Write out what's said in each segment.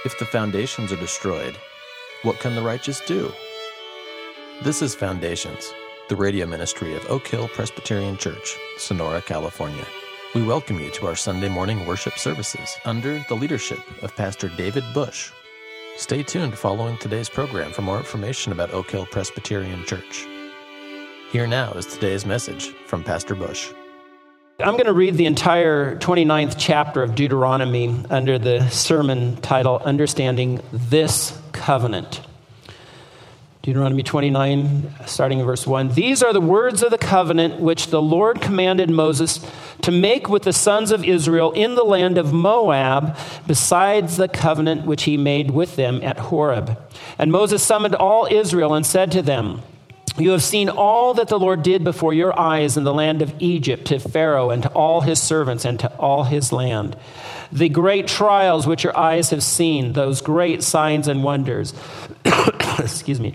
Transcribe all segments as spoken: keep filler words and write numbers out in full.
If the foundations are destroyed, what can the righteous do? This is Foundations, the radio ministry of Oak Hill Presbyterian Church, Sonora, California. We welcome you to our Sunday morning worship services under the leadership of Pastor David Bush. Stay tuned following today's program for more information about Oak Hill Presbyterian Church. Here now is today's message from Pastor Bush. I'm going to read the entire twenty-ninth chapter of Deuteronomy under the sermon title, Understanding This Covenant. Deuteronomy twenty-nine, starting in verse one. These are the words of the covenant which the Lord commanded Moses to make with the sons of Israel in the land of Moab, besides the covenant which he made with them at Horeb. And Moses summoned all Israel and said to them, You have seen all that the Lord did before your eyes in the land of Egypt to Pharaoh and to all his servants and to all his land. The great trials which your eyes have seen, those great signs and wonders. Excuse me.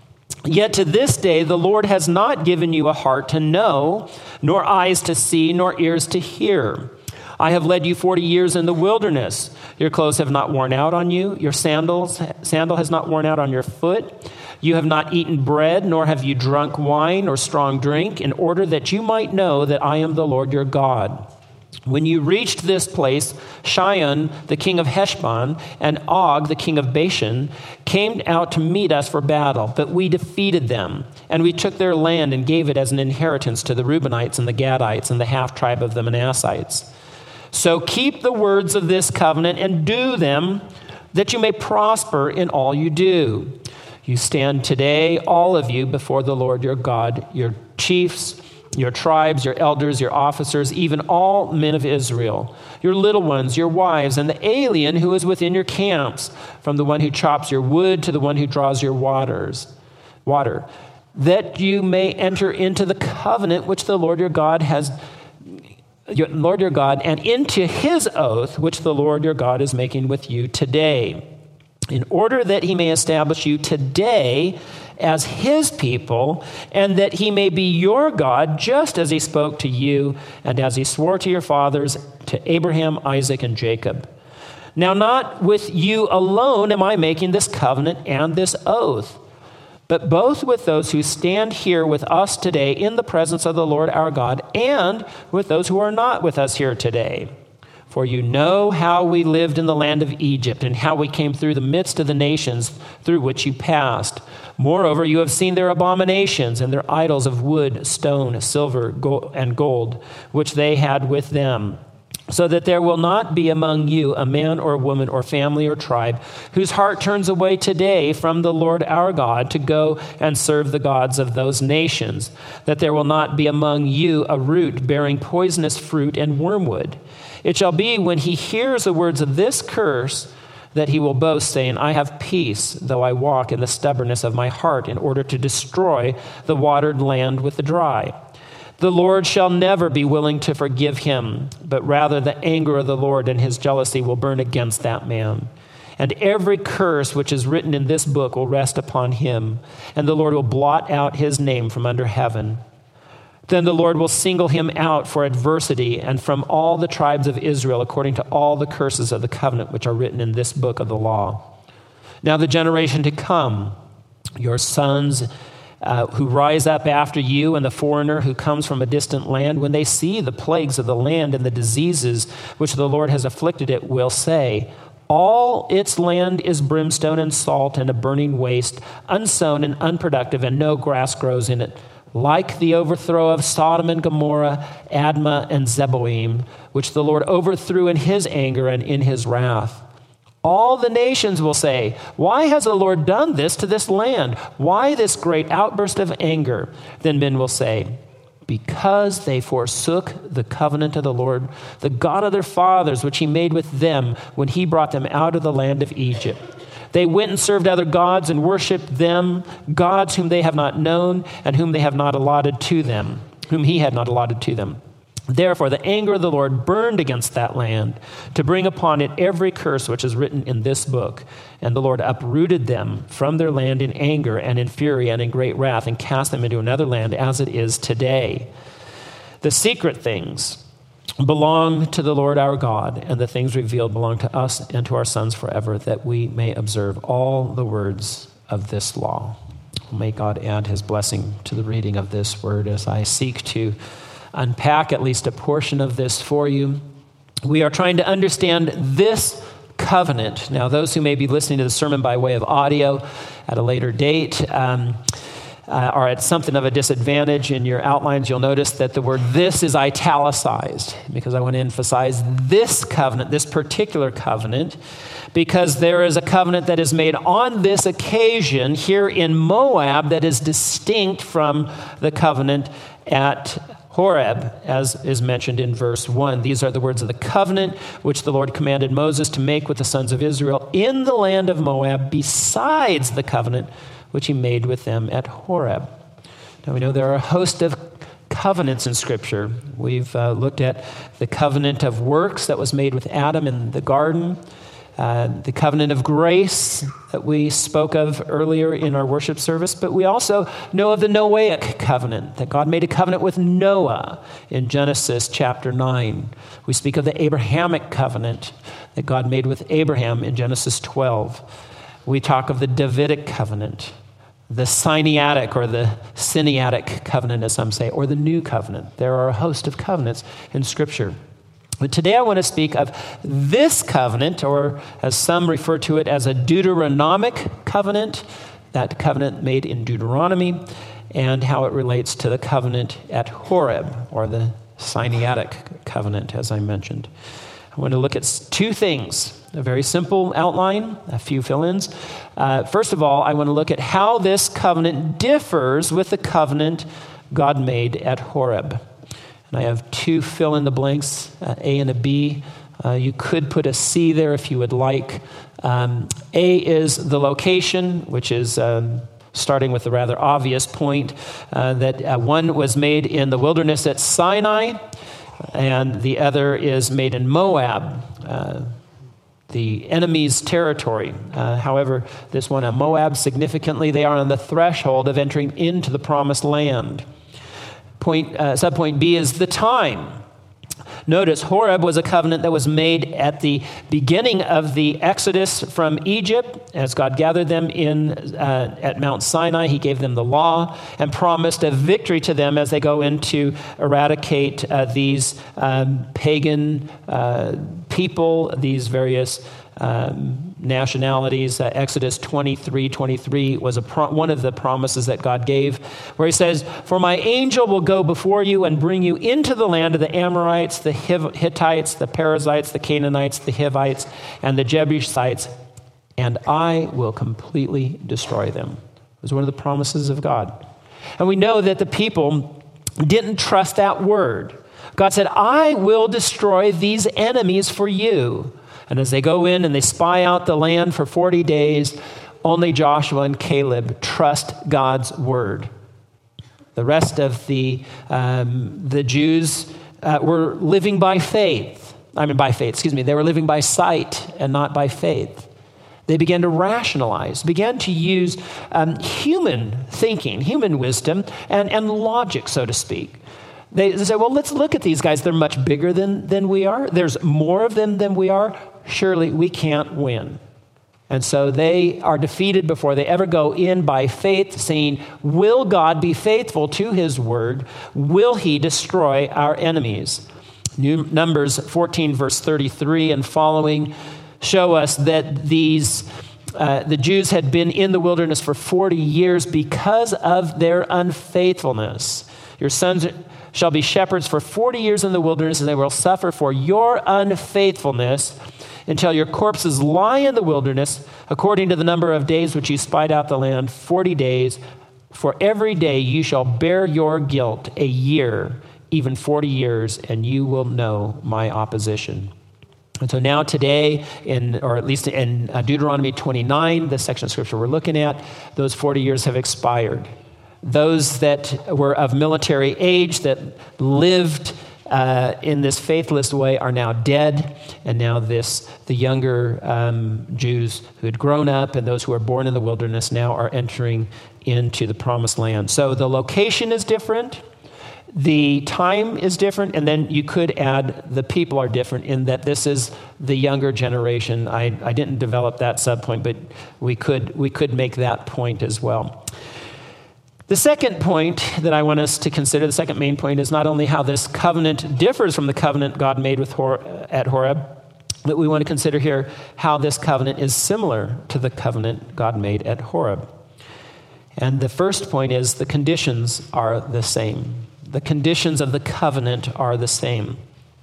Yet to this day the Lord has not given you a heart to know, nor eyes to see, nor ears to hear. I have led you forty years in the wilderness. Your clothes have not worn out on you. Your sandals, sandal has not worn out on your foot. You have not eaten bread, nor have you drunk wine or strong drink, in order that you might know that I am the Lord your God. When you reached this place, Sihon, the king of Heshbon, and Og, the king of Bashan, came out to meet us for battle, but we defeated them, and we took their land and gave it as an inheritance to the Reubenites and the Gadites and the half-tribe of the Manassites. So keep the words of this covenant and do them, that you may prosper in all you do. You stand today, all of you, before the Lord your God, your chiefs, your tribes, your elders, your officers, even all men of Israel, your little ones, your wives, and the alien who is within your camps, from the one who chops your wood to the one who draws your waters, water, that you may enter into the covenant which the Lord your God has, your Lord your God, and into his oath which the Lord your God is making with you today, in order that he may establish you today as his people, and that he may be your God, just as he spoke to you, and as he swore to your fathers, to Abraham, Isaac, and Jacob. Now not with you alone am I making this covenant and this oath, but both with those who stand here with us today in the presence of the Lord our God, and with those who are not with us here today. For you know how we lived in the land of Egypt, and how we came through the midst of the nations through which you passed. Moreover, you have seen their abominations and their idols of wood, stone, silver, gold, and gold, which they had with them, so that there will not be among you a man or a woman or family or tribe whose heart turns away today from the Lord our God to go and serve the gods of those nations, that there will not be among you a root bearing poisonous fruit and wormwood. It shall be when he hears the words of this curse that he will boast, saying, I have peace, though I walk in the stubbornness of my heart, in order to destroy the watered land with the dry. The Lord shall never be willing to forgive him, but rather the anger of the Lord and his jealousy will burn against that man. And every curse which is written in this book will rest upon him, and the Lord will blot out his name from under heaven. Then the Lord will single him out for adversity and from all the tribes of Israel, according to all the curses of the covenant which are written in this book of the law. Now the generation to come, your sons uh, who rise up after you, and the foreigner who comes from a distant land, when they see the plagues of the land and the diseases which the Lord has afflicted it, will say, all its land is brimstone and salt and a burning waste, unsown and unproductive, and no grass grows in it. Like the overthrow of Sodom and Gomorrah, Admah and Zeboim, which the Lord overthrew in his anger and in his wrath. All the nations will say, why has the Lord done this to this land? Why this great outburst of anger? Then men will say, because they forsook the covenant of the Lord, the God of their fathers, which he made with them when he brought them out of the land of Egypt. They went and served other gods and worshiped them, gods whom they have not known and whom they have not allotted to them, whom he had not allotted to them. Therefore, the anger of the Lord burned against that land to bring upon it every curse which is written in this book. And the Lord uprooted them from their land in anger and in fury and in great wrath and cast them into another land as it is today. The secret things belong to the Lord our God, and the things revealed belong to us and to our sons forever, that we may observe all the words of this law. May God add his blessing to the reading of this word as I seek to unpack at least a portion of this for you. We are trying to understand this covenant. Now, those who may be listening to the sermon by way of audio at a later date um, uh, are at something of a disadvantage. In your outlines, you'll notice that the word "this" is italicized because I want to emphasize this covenant, this particular covenant, because there is a covenant that is made on this occasion here in Moab that is distinct from the covenant at Horeb, as is mentioned in verse one. These are the words of the covenant which the Lord commanded Moses to make with the sons of Israel in the land of Moab, besides the covenant which he made with them at Horeb. Now we know there are a host of covenants in Scripture. We've uh, looked at the covenant of works that was made with Adam in the garden, Uh, the covenant of grace that we spoke of earlier in our worship service, but we also know of the Noahic covenant, that God made a covenant with Noah in Genesis chapter nine. We speak of the Abrahamic covenant that God made with Abraham in Genesis twelve. We talk of the Davidic covenant, the Sinaitic or the Sinaitic covenant, as some say, or the New Covenant. There are a host of covenants in Scripture. But today I want to speak of this covenant, or as some refer to it as a Deuteronomic covenant, that covenant made in Deuteronomy, and how it relates to the covenant at Horeb, or the Sinaitic covenant, as I mentioned. I want to look at two things, a very simple outline, a few fill-ins. Uh, first of all, I want to look at how this covenant differs with the covenant God made at Horeb. And I have two fill-in-the-blanks, uh, A and a B. Uh, you could put a C there if you would like. Um, A is the location, which is um, starting with the rather obvious point uh, that uh, one was made in the wilderness at Sinai, and the other is made in Moab, uh, the enemy's territory. Uh, however, this one at Moab, significantly, they are on the threshold of entering into the promised land. Point, uh, subpoint B is the time. Notice Horeb was a covenant that was made at the beginning of the Exodus from Egypt. As God gathered them in uh, at Mount Sinai, he gave them the law and promised a victory to them as they go in to eradicate uh, these um, pagan uh, people, these various um, nationalities. Uh, Exodus twenty-three twenty-three was a pro- one of the promises that God gave, where he says, "For my angel will go before you and bring you into the land of the Amorites, the Hittites, the Perizzites, the Canaanites, the Hivites, and the Jebusites, and I will completely destroy them." It was one of the promises of God. And we know that the people didn't trust that word. God said, "I will destroy these enemies for you." And as they go in and they spy out the land for forty days, only Joshua and Caleb trust God's word. The rest of the um, the Jews uh, were living by faith. I mean, by faith, excuse me. They were living by sight and not by faith. They began to rationalize, began to use um, human thinking, human wisdom, and, and logic, so to speak. They say, well, let's look at these guys. They're much bigger than, than we are. There's more of them than we are. Surely we can't win. And so they are defeated before they ever go in by faith, saying, will God be faithful to his word? Will he destroy our enemies? New Numbers fourteen, verse thirty-three and following show us that these uh, the Jews had been in the wilderness for forty years because of their unfaithfulness. Your sons shall be shepherds for forty years in the wilderness, and they will suffer for your unfaithfulness until your corpses lie in the wilderness, according to the number of days which you spied out the land, forty days. For every day you shall bear your guilt a year, even forty years, and you will know my opposition. And so now today, in or at least in Deuteronomy twenty-nine, the section of Scripture we're looking at, those forty years have expired. Those that were of military age, that lived uh, in this faithless way, are now dead. And now this, the younger um, Jews who had grown up and those who were born in the wilderness now are entering into the promised land. So the location is different. The time is different, and then you could add the people are different in that this is the younger generation. I, I didn't develop that subpoint, but we could we could make that point as well. The second point that I want us to consider, the second main point, is not only how this covenant differs from the covenant God made with Hor- at Horeb, but we want to consider here how this covenant is similar to the covenant God made at Horeb. And the first point is the conditions are the same. The conditions of the covenant are the same.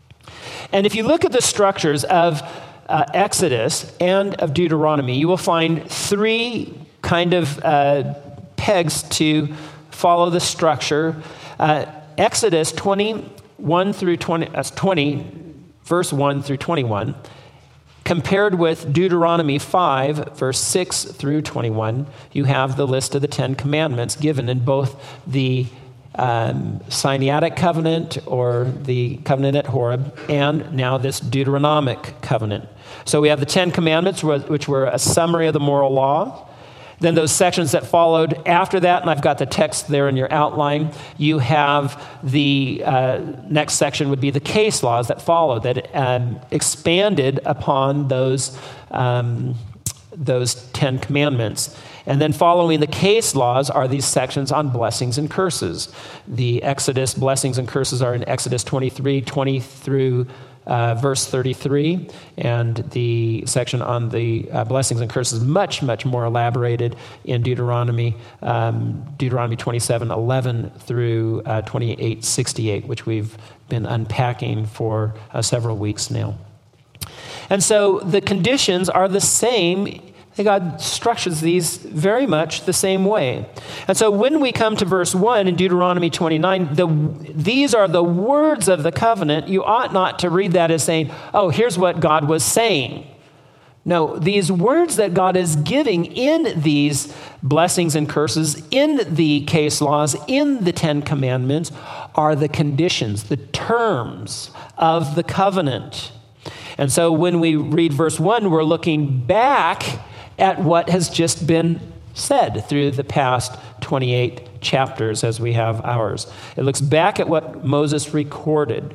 And if you look at the structures of uh, Exodus and of Deuteronomy, you will find three kind of uh, pegs to follow the structure. Uh, Exodus twenty-one through twenty, uh, twenty, verse one through twenty-one, compared with Deuteronomy five, verse six through twenty-one, you have the list of the Ten Commandments given in both the Um, Sinaitic covenant or the covenant at Horeb, and now this Deuteronomic covenant. So we have the Ten Commandments, which were a summary of the moral law. Then those sections that followed after that, and I've got the text there in your outline, you have the uh, next section would be the case laws that followed, that um, expanded upon those um, those Ten Commandments. And then following the case laws are these sections on blessings and curses. The Exodus blessings and curses are in Exodus twenty-three, twenty through uh, verse thirty-three. And the section on the uh, blessings and curses is much, much more elaborated in Deuteronomy, um, Deuteronomy twenty-seven, eleven through uh, twenty-eight, sixty-eight, which we've been unpacking for uh, several weeks now. And so the conditions are the same. God structures these very much the same way. And so when we come to verse one in Deuteronomy twenty-nine, the, these are the words of the covenant. You ought not to read that as saying, oh, here's what God was saying. No, these words that God is giving in these blessings and curses, in the case laws, in the Ten Commandments, are the conditions, the terms of the covenant. And so when we read verse one, we're looking back at what has just been said through the past twenty-eight chapters as we have ours. It looks back at what Moses recorded.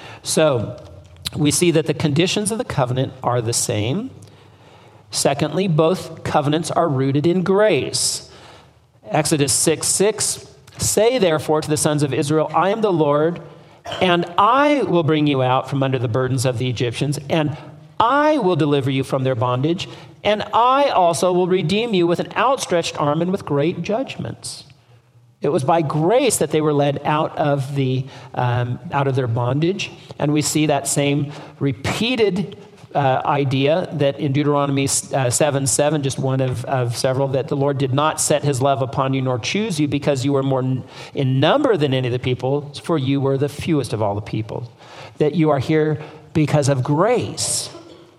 So we see that the conditions of the covenant are the same. Secondly, both covenants are rooted in grace. Exodus six six, say therefore to the sons of Israel, I am the Lord, and I will bring you out from under the burdens of the Egyptians, and I will deliver you from their bondage, and I also will redeem you with an outstretched arm and with great judgments. It was by grace that they were led out of the um, out of their bondage, and we see that same repeated uh, idea that in Deuteronomy uh, seven seven, just one of, of several, that the Lord did not set his love upon you nor choose you because you were more in number than any of the people, for you were the fewest of all the people. That you are here because of grace.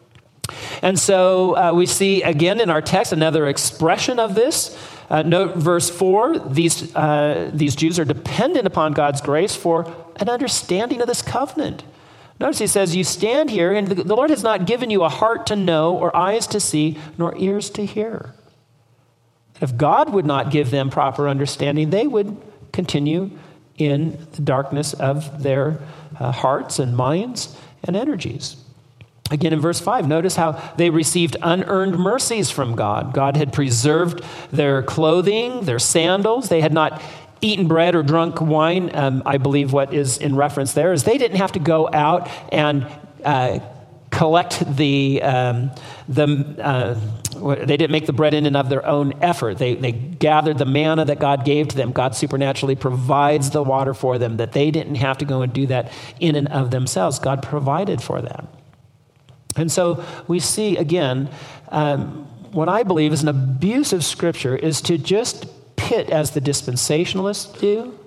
And so uh, we see again in our text another expression of this. Uh, note verse four, these, uh, these Jews are dependent upon God's grace for an understanding of this covenant. Notice he says, you stand here and the, the Lord has not given you a heart to know or eyes to see nor ears to hear. If God would not give them proper understanding, they would continue in the darkness of their uh, hearts and minds and energies. Again, in verse five, notice how they received unearned mercies from God. God had preserved their clothing, their sandals. They had not eaten bread or drunk wine. Um, I believe what is in reference there is they didn't have to go out and uh, collect the, um, the uh, they didn't make the bread in and of their own effort. They, they gathered the manna that God gave to them. God supernaturally provides the water for them, that they didn't have to go and do that in and of themselves. God provided for them. And so we see, again, um, what I believe is an abuse of Scripture is to just pit, as the dispensationalists do,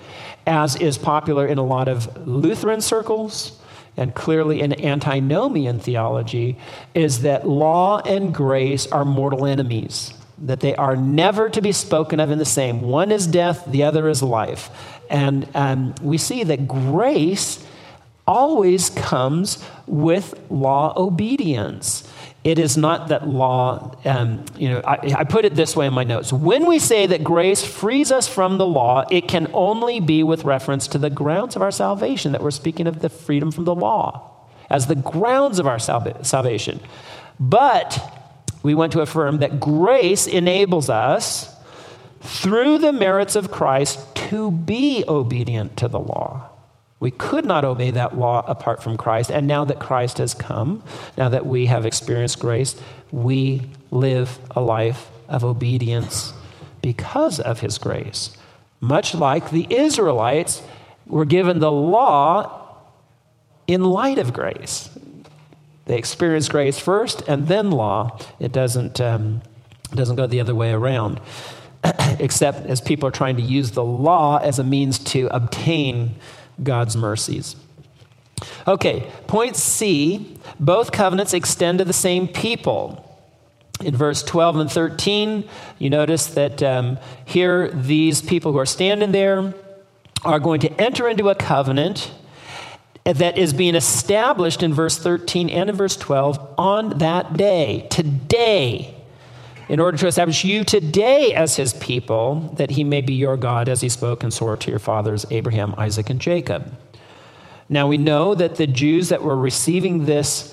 as is popular in a lot of Lutheran circles, and clearly in antinomian theology, is that law and grace are mortal enemies, that they are never to be spoken of in the same. One is death, the other is life. And um, we see that grace always comes with law obedience. it is not that law, um, you know, I, I put it this way in my notes. When we say that grace frees us from the law, it can only be with reference to the grounds of our salvation, that we're speaking of the freedom from the law as the grounds of our salva- salvation. But we want to affirm that grace enables us, through the merits of Christ, to be obedient to the law. We could not obey that law apart from Christ. And now that Christ has come, now that we have experienced grace, we live a life of obedience because of his grace. Much like the Israelites were given the law in light of grace. They experienced grace first and then law. It doesn't, um, it doesn't go the other way around, except as people are trying to use the law as a means to obtain God's mercies. Okay, point C, both covenants extend to the same people. In verse twelve and thirteen, you notice that um, here these people who are standing there are going to enter into a covenant that is being established in verse thirteen and in verse twelve on that day, today, in order to establish you today as his people, that he may be your God, as he spoke and swore to your fathers, Abraham, Isaac, and Jacob. Now we know that the Jews that were receiving this,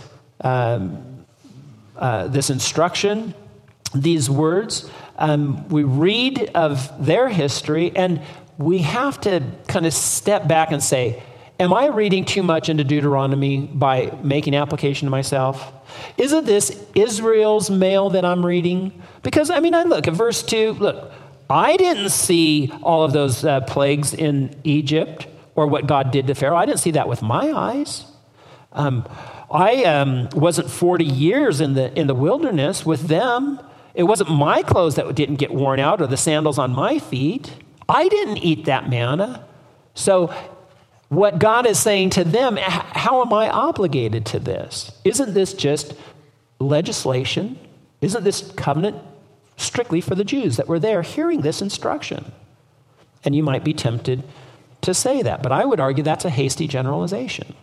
um, uh, this instruction, these words, um, we read of their history, and we have to kind of step back and say, am I reading too much into Deuteronomy by making application to myself? Isn't this Israel's mail that I'm reading? Because, I mean, I look at verse two. Look, I didn't see all of those uh, plagues in Egypt or what God did to Pharaoh. I didn't see that with my eyes. Um, I um, wasn't forty years in the in the wilderness with them. It wasn't my clothes that didn't get worn out or the sandals on my feet. I didn't eat that manna. So what God is saying to them, how am I obligated to this? Isn't this just legislation? Isn't this covenant strictly for the Jews that were there hearing this instruction? And you might be tempted to say that, but I would argue that's a hasty generalization.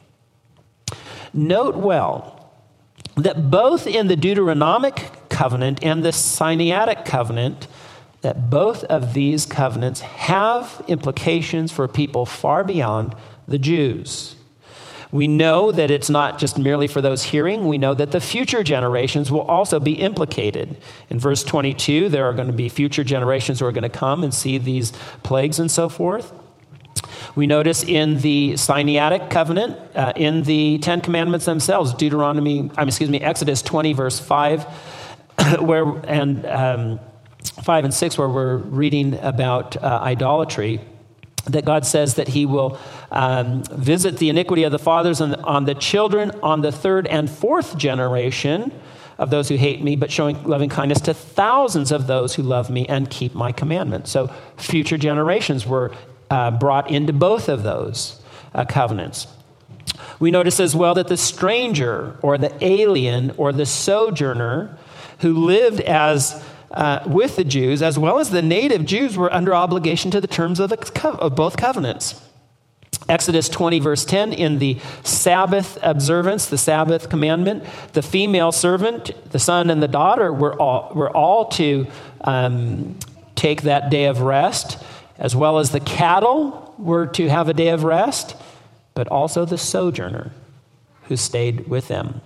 Note well that both in the Deuteronomic covenant and the Sinaitic covenant, that both of these covenants have implications for people far beyond the Jews. We know that it's not just merely for those hearing. We know that the future generations will also be implicated. In verse twenty-two, there are going to be future generations who are going to come and see these plagues and so forth. We notice in the Sinaitic covenant, uh, in the Ten Commandments themselves, Deuteronomy, um, excuse me, Exodus twenty, verse five, where and um, five and six, where we're reading about uh, idolatry, that God says that he will um, visit the iniquity of the fathers on the, on the children on the third and fourth generation of those who hate me, but showing loving kindness to thousands of those who love me and keep my commandments. So future generations were uh, brought into both of those uh, covenants. We notice as well that the stranger or the alien or the sojourner who lived as Uh, with the Jews, as well as the native Jews, were under obligation to the terms of, the co- of both covenants. Exodus twenty, verse ten, in the Sabbath observance, the Sabbath commandment, the female servant, the son and the daughter were all, were all to um, take that day of rest, as well as the cattle were to have a day of rest, but also the sojourner who stayed with them.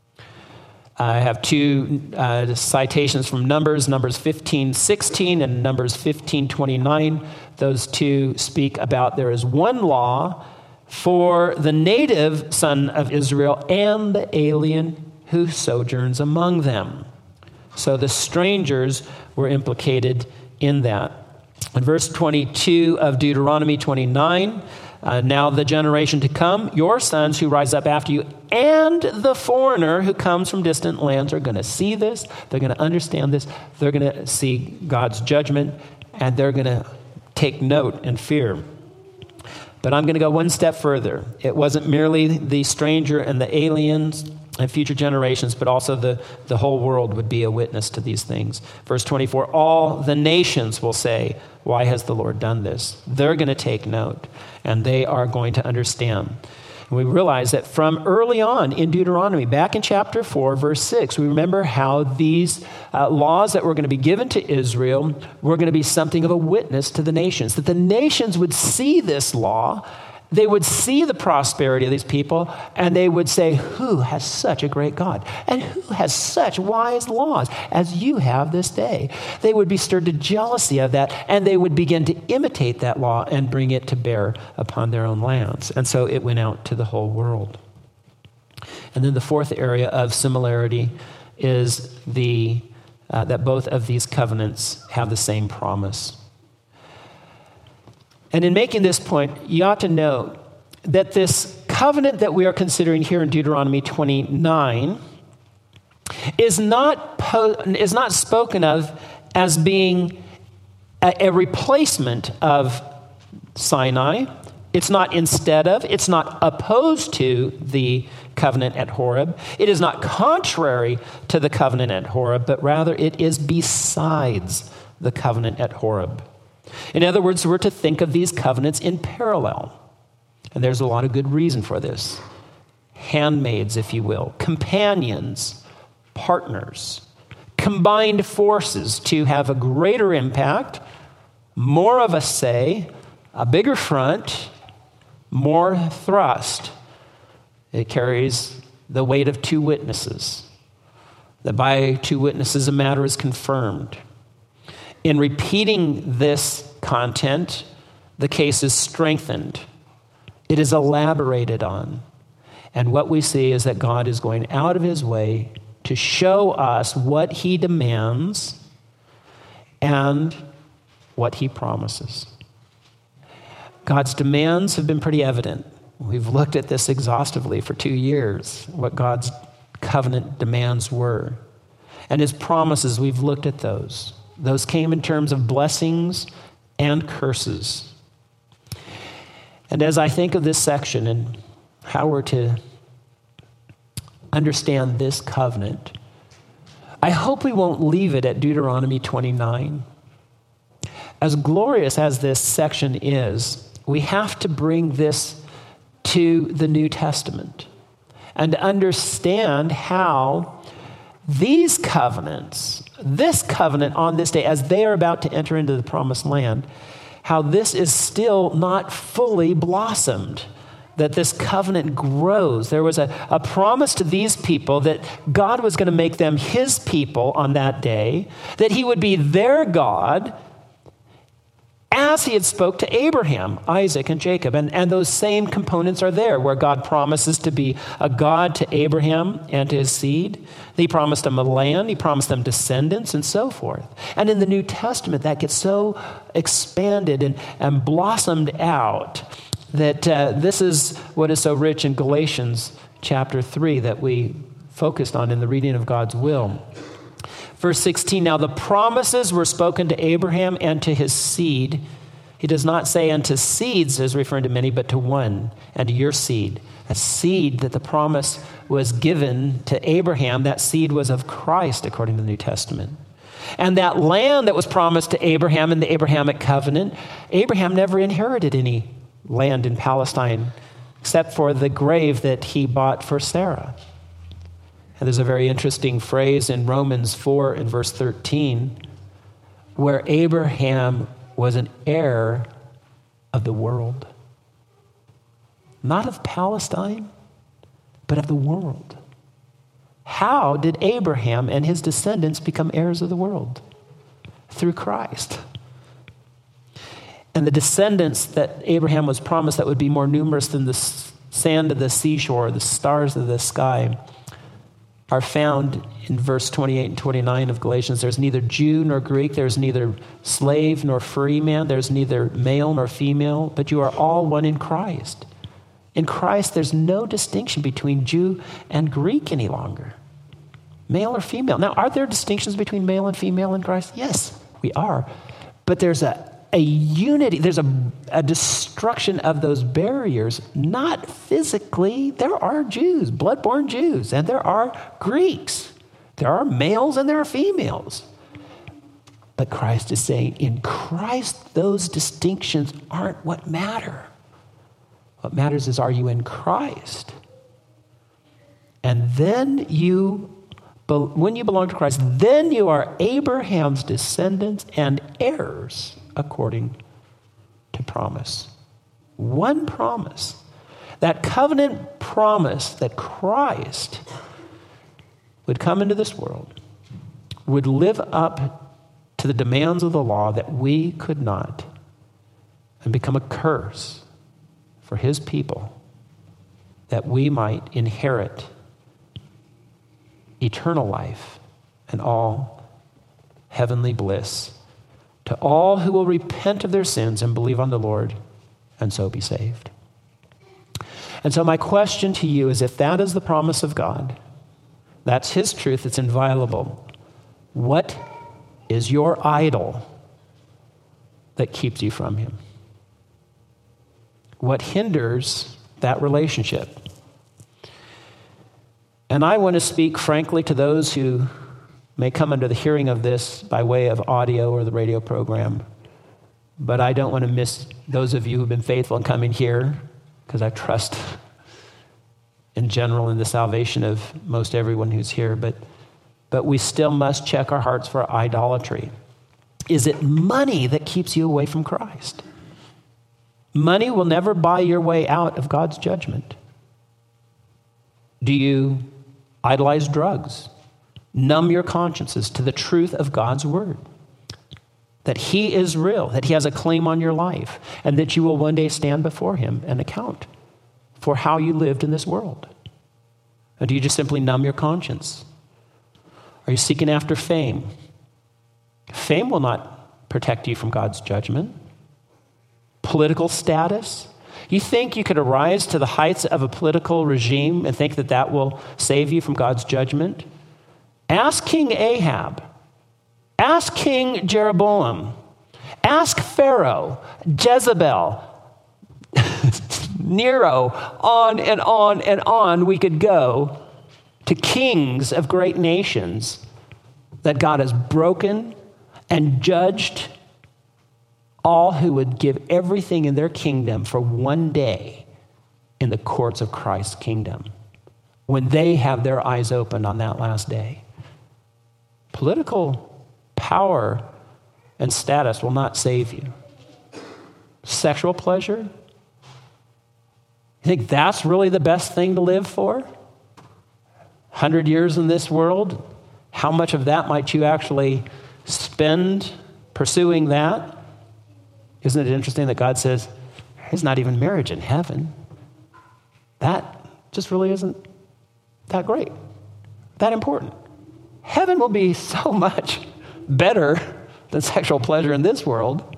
I have two uh, citations from Numbers, Numbers fifteen sixteen and Numbers fifteen twenty-nine. Those two speak about there is one law for the native son of Israel and the alien who sojourns among them. So the strangers were implicated in that. In verse twenty-two of Deuteronomy twenty-nine, Uh, now the generation to come, your sons who rise up after you, and the foreigner who comes from distant lands are going to see this. They're going to understand this. They're going to see God's judgment, and they're going to take note and fear. But I'm going to go one step further. It wasn't merely the stranger and the aliens and future generations, but also the, the whole world would be a witness to these things. Verse twenty-four, all the nations will say, why has the Lord done this? They're going to take note, and they are going to understand. And we realize that from early on in Deuteronomy, back in chapter four, verse six, we remember how these uh, laws that were going to be given to Israel were going to be something of a witness to the nations, that the nations would see this law, they would see the prosperity of these people, and they would say, who has such a great God? And who has such wise laws as you have this day? They would be stirred to jealousy of that, and they would begin to imitate that law and bring it to bear upon their own lands. And so it went out to the whole world. And then the fourth area of similarity is the uh, that both of these covenants have the same promise. And in making this point, you ought to note that this covenant that we are considering here in Deuteronomy twenty-nine is not, po- is not spoken of as being a, a replacement of Sinai. It's not instead of, it's not opposed to the covenant at Horeb. It is not contrary to the covenant at Horeb, but rather it is besides the covenant at Horeb. In other words, we're to think of these covenants in parallel. And there's a lot of good reason for this. Handmaids, if you will, companions, partners, combined forces to have a greater impact, more of a say, a bigger front, more thrust. It carries the weight of two witnesses. That by two witnesses a matter is confirmed. In repeating this content, the case is strengthened. It is elaborated on. And what we see is that God is going out of his way to show us what he demands and what he promises. God's demands have been pretty evident. We've looked at this exhaustively for two years, what God's covenant demands were. And his promises, we've looked at those. Those came in terms of blessings and curses. And as I think of this section and how we're to understand this covenant, I hope we won't leave it at Deuteronomy twenty-nine. As glorious as this section is, we have to bring this to the New Testament and understand how these covenants, this covenant on this day, as they are about to enter into the promised land, how this is still not fully blossomed, that this covenant grows. There was a, a promise to these people that God was going to make them his people on that day, that he would be their God, as he had spoke to Abraham, Isaac, and Jacob. And, and those same components are there, where God promises to be a God to Abraham and to his seed. He promised them a land, he promised them descendants, and so forth. And in the New Testament, that gets so expanded and, and blossomed out that uh, this is what is so rich in Galatians chapter three that we focused on in the reading of God's will. Verse sixteen, now the promises were spoken to Abraham and to his seed. He does not say unto seeds as referring to many, but to one, and to your seed. A seed that the promise was given to Abraham, that seed was of Christ according to the New Testament. And that land that was promised to Abraham in the Abrahamic covenant, Abraham never inherited any land in Palestine except for the grave that he bought for Sarah. And there's a very interesting phrase in Romans four and verse thirteen where Abraham was an heir of the world. Not of Palestine, but of the world. How did Abraham and his descendants become heirs of the world? Through Christ. And the descendants that Abraham was promised that would be more numerous than the sand of the seashore, the stars of the sky, are found in verse twenty-eight and twenty-nine of Galatians. There's neither Jew nor Greek. There's neither slave nor free man. There's neither male nor female, but you are all one in Christ. In Christ, there's no distinction between Jew and Greek any longer. Male or female. Now, are there distinctions between male and female in Christ? Yes, we are. But there's a A unity, there's a, a destruction of those barriers, not physically. There are Jews, blood-born Jews, and there are Greeks. There are males and there are females. But Christ is saying, in Christ, those distinctions aren't what matter. What matters is, are you in Christ? And then you, when you belong to Christ, then you are Abraham's descendants and heirs according to promise. One promise. That covenant promise that Christ would come into this world, would live up to the demands of the law that we could not, and become a curse for his people, that we might inherit eternal life and all heavenly bliss to all who will repent of their sins and believe on the Lord and so be saved. And so my question to you is, if that is the promise of God, that's his truth, it's inviolable, what is your idol that keeps you from him? What hinders that relationship? And I want to speak frankly to those who may come under the hearing of this by way of audio or the radio program, but I don't want to miss those of you who've been faithful in coming here, because I trust in general in the salvation of most everyone who's here, but but we still must check our hearts for idolatry. Is it money that keeps you away from Christ? Money will never buy your way out of God's judgment. Do you idolize drugs? Numb your consciences to the truth of God's word, that he is real, that he has a claim on your life, and that you will one day stand before him and account for how you lived in this world? Or do you just simply numb your conscience? Are you seeking after fame? Fame will not protect you from God's judgment. Political status? You think you could arise to the heights of a political regime and think that that will save you from God's judgment? Ask King Ahab. Ask King Jeroboam. Ask Pharaoh, Jezebel, Nero, on and on and on we could go to kings of great nations that God has broken and judged all who would give everything in their kingdom for one day in the courts of Christ's kingdom, when they have their eyes opened on that last day. Political power and status will not save you. Sexual pleasure? You think that's really the best thing to live for? one hundred years in this world? How much of that might you actually spend pursuing that? Isn't it interesting that God says, there's not even marriage in heaven? That just really isn't that great, that important. Heaven will be so much better than sexual pleasure in this world.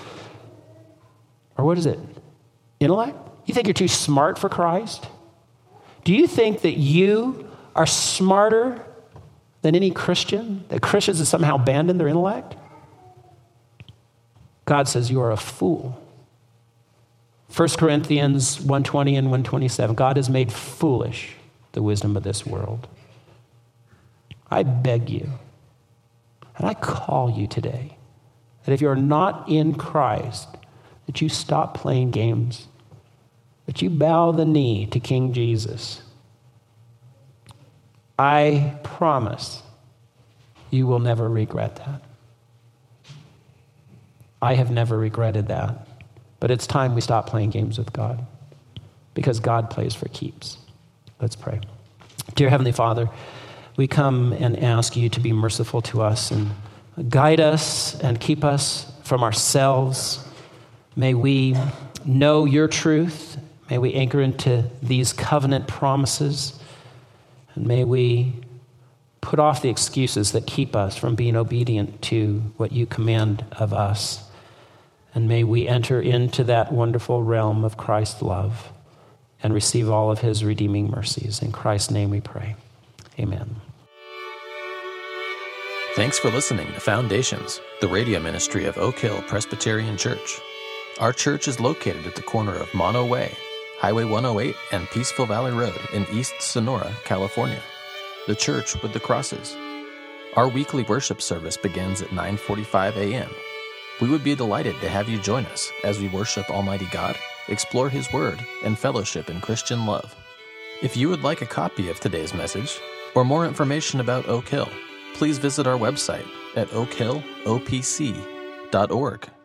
Or what is it? Intellect? You think you're too smart for Christ? Do you think that you are smarter than any Christian? That Christians have somehow abandoned their intellect? God says you are a fool. First Corinthians one twenty and one twenty-seven. God has made foolish the wisdom of this world. I beg you, and I call you today, that if you're not in Christ, that you stop playing games, that you bow the knee to King Jesus. I promise you will never regret that. I have never regretted that. But it's time we stop playing games with God, because God plays for keeps. Let's pray. Dear Heavenly Father, we come and ask you to be merciful to us and guide us and keep us from ourselves. May we know your truth. May we anchor into these covenant promises. And may we put off the excuses that keep us from being obedient to what you command of us. And may we enter into that wonderful realm of Christ's love and receive all of his redeeming mercies. In Christ's name we pray. Amen. Thanks for listening to Foundations, the radio ministry of Oak Hill Presbyterian Church. Our church is located at the corner of Mono Way, Highway one oh eight, and Peaceful Valley Road in East Sonora, California. The church with the crosses. Our weekly worship service begins at nine forty-five a.m. We would be delighted to have you join us as we worship Almighty God explore His Word, and fellowship in Christian love. If you would like a copy of today's message or more information about Oak Hill, please visit our website at oak hill o p c dot org.